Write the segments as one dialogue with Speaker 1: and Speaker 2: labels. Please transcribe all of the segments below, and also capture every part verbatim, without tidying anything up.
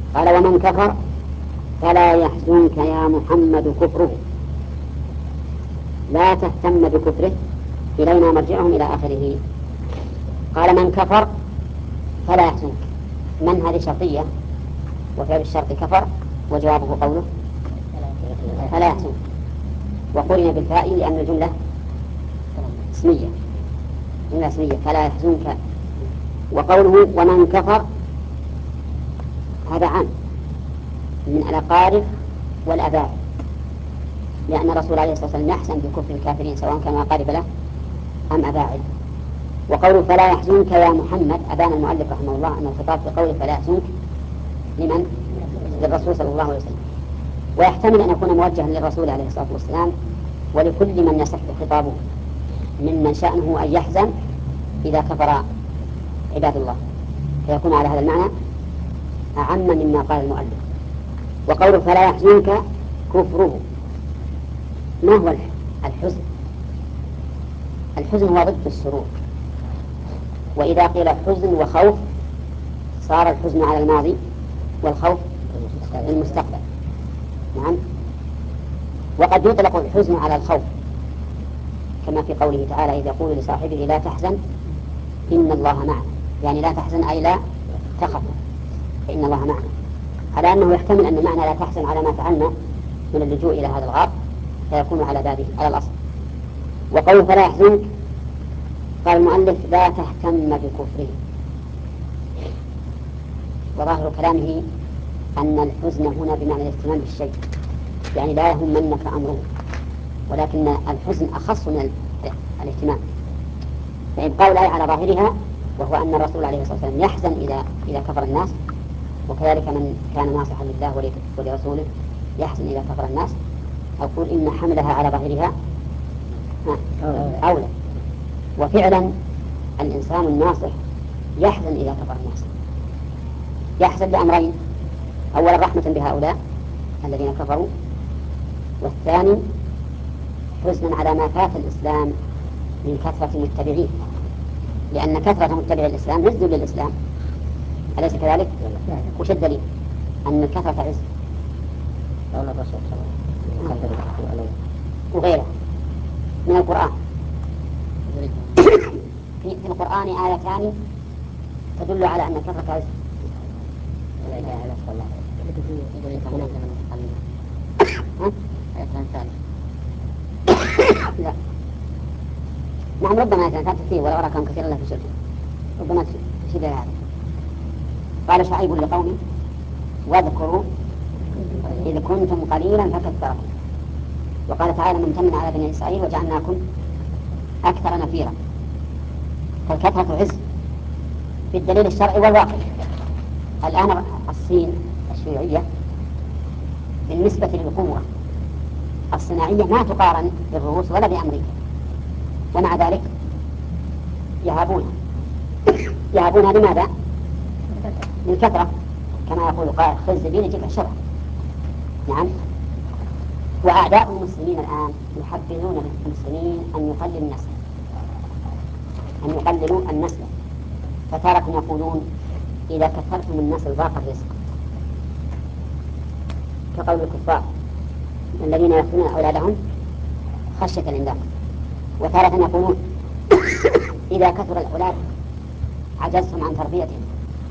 Speaker 1: قال ومن كفر فلا يحزنك يا محمد كفره، لا تهتم بكفره إلينا مرجعهم إلى آخره. قال من كفر فلا يحزنك، من هذه شرطية وفعل الشرط كفر، وجوابه قوله فلا يحزنك، وقرن بالفاء لأن الجملة اسمية، جملة اسمية فلا يحزنك. وقوله ومن كفر هذا عام من الأقارب والأباء، لأن الرسول عليه الصلاة والسلام يحزن بكفر الكافرين سواء كانوا أقارب له أم أباعد. وقوله فلا يحزنك يا محمد، أبان المؤلف رحمه الله أن الخطاب في قوله فلا يحزنك لمن؟ للرسول صلى الله عليه وسلم، ويحتمل أن يكون موجها للرسول عليه الصلاة والسلام ولكل من يصح خطابه ممن شأنه أن يحزن إذا كفر عباد الله، فيكون على هذا المعنى أعم مما قال المؤلف. وقوله فلا يحزنك كفره، ما هو الحزن؟ الحزن هو ضد السرور، وإذا قيل حزن وخوف صار الحزن على الماضي والخوف المستقبل. نعم. وقد يطلق الحزن على الخوف كما في قوله تعالى إذا يقول لصاحبه لا تحزن إن الله معنا، يعني لا تحزن أي لا تخف فإن الله معنا، على أنه يحتمل أن المعنى لا تحزن على ما فعلنا من اللجوء إلى هذا الغار فيكون على بابه على الأصل. وقوله فلا يحزنك قال المؤلف لا تهتم بكفره، وظاهر كلامه أن الحزن هنا بمعنى الاهتمام بالشيء، يعني لا يهمنك أمره، ولكن الحزن أخص من الاهتمام، فإبقاء الآية على ظاهرها وهو أن الرسول عليه الصلاة والسلام يحزن إذا إذا كفر الناس، وكذلك من كان ناصحا لله ولرسوله يحزن إذا كفر الناس، أقول إن حملها على ظاهرها أولى. وفعلا الإنسان الناصح يحزن إذا كفر الناس، يحزن لأمرين: أولا رحمة بهؤلاء الذين كفروا، والثاني حزنا على ما فات الإسلام من كثرة المتبعين، لأن كثرة متبعي الإسلام عز للإسلام، أليس كذلك؟ وش الدليل؟ أن الكثرة عز وغيره من القرآن. في القرآن آيتان تدل على أن الكثرة عز. لا نعم ربما كانت تكفيه ولا أرى كان كثيرا له في شركه ربما تشير هذا. قال شعيب لقومه واذكروا إذ كنتم قليلا فكثركم. وقال تعالى من تمن على بني إسرائيل وجعلناكم أكثر نفيرا. فالكثرة عز بالدليل الشرعي والواقع. الآن الصين الشيوعية بالنسبة للقوة الصناعية ما تقارن بالروس ولا بأمريكا، ومع ذلك يهابونها يهابونها لماذا؟ للكثرة، كما يقول قائل خذ زبين يجيب عشرة. نعم. وأعداء المسلمين الآن يحبذون المسلمين أن يقللوا النسل أن يقللوا النسل فتارة يقولون إذا كثرتم النسل ضاق الرزق، كقول الكفار الذين يقتلون أولادهم خشية الإملاق. وتارة يقولون إذا كثر الأولاد عجزتم عن تربيتهم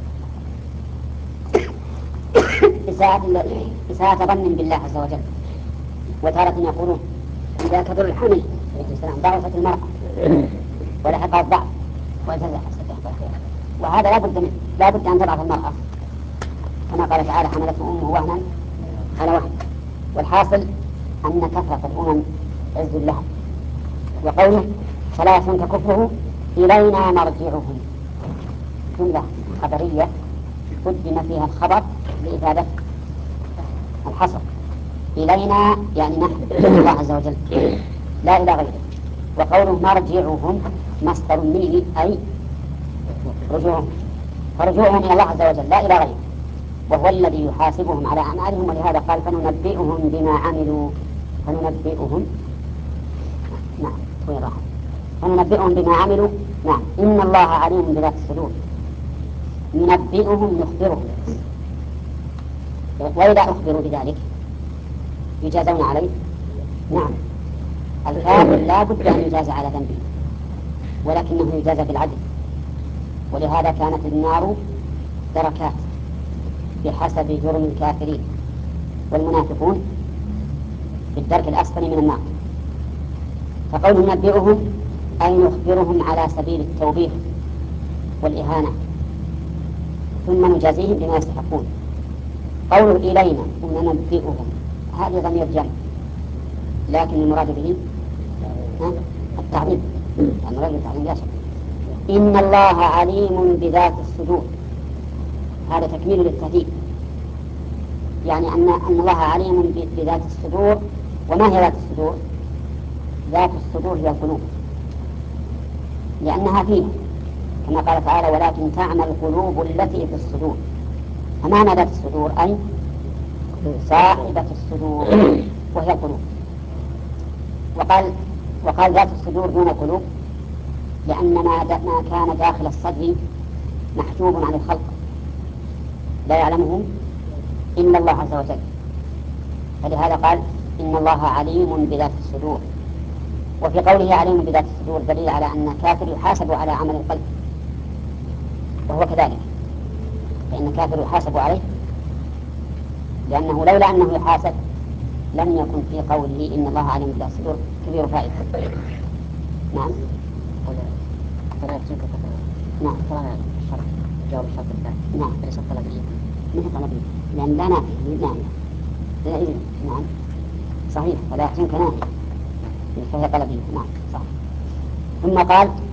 Speaker 1: إساءة ظن بالله عز وجل. وتارة يقولون إذا كثر الحمل ضعفت المرأة ولحقها الضعف وانتزع. وهذا لا بد منه، لا بد أن تضعف المرأة كما قال تعالى حملته أمه وهنا على وهن. والحاصل أن كثرة الأمم عز لها. وقوله فلا يحزنك كفره إلينا مرجعهم جملة خبرية قدم فيها الخبر لإفادة الحصر. إلينا يعني نحن الله عز وجل لا إلى غيره. وقوله مرجعهم مصدر منه أي رجوعهم، فرجوعهم إلى الله عز وجل لا إلى غيره، وهو الذي يحاسبهم على أعمالهم. ولهذا قال فننبئهم بما عملوا فننبئهم نعم وين راح فننبئهم بما عملوا. نعم إن الله عليم بذات الصدور. ننبئهم نخبرهم وإذا أخبروا بذلك يجازون عليه. نعم، الكافر لا بد أن يجازى على ذنبه، ولكنه يجازى بالعدل. ولهذا كانت النار دركات بحسب جرم الكافرين، والمنافقون في الدرك الأسفل من النار. فقول ننبئهم أي نخبرهم على سبيل التوبيخ والإهانة، ثم نجازيهم بما يستحقون. قوله إلينا وننبئهم هذه ضمير جمع، لكن المراد به التعليم، المراد بالتعليم لا شك. إن الله عليم بذات الصدور، هذا تكميل للتهديد، يعني أن أن الله عليم بذات الصدور. وما هي ذات الصدور؟ ذات الصدور هي القلوب، لأنها فيها كما قال تعالى ولكن تعمى القلوب التي في الصدور. فمعنى ذات الصدور أي صاحبة الصدور وهي القلوب. وقال وقال ذات الصدور دون القلوب لأن ما كان داخل الصدر محجوب عن الخلق لا يعلمه إلا الله عز وجل، فلهذا قال إن الله عليم بذات الصدور. وفي قوله عليم بذات الصدور دليل على أن الكافر يحاسب على عمل القلب، وهو كذلك، فإن الكافر يحاسب عليه، لأنه لولا أنه يحاسب لم يكن في قوله إن الله عليم بذات الصدور كبير فائدة. نعم. نعم. الشرع جواب الشرط الثاني. نعم. ليس طلبية. ليس طلبية، لأن لا نافية. نعم. لا إذن. نعم. صحيح، فلا يحسن كنافية فهي طلبية. نعم صح. ثم قال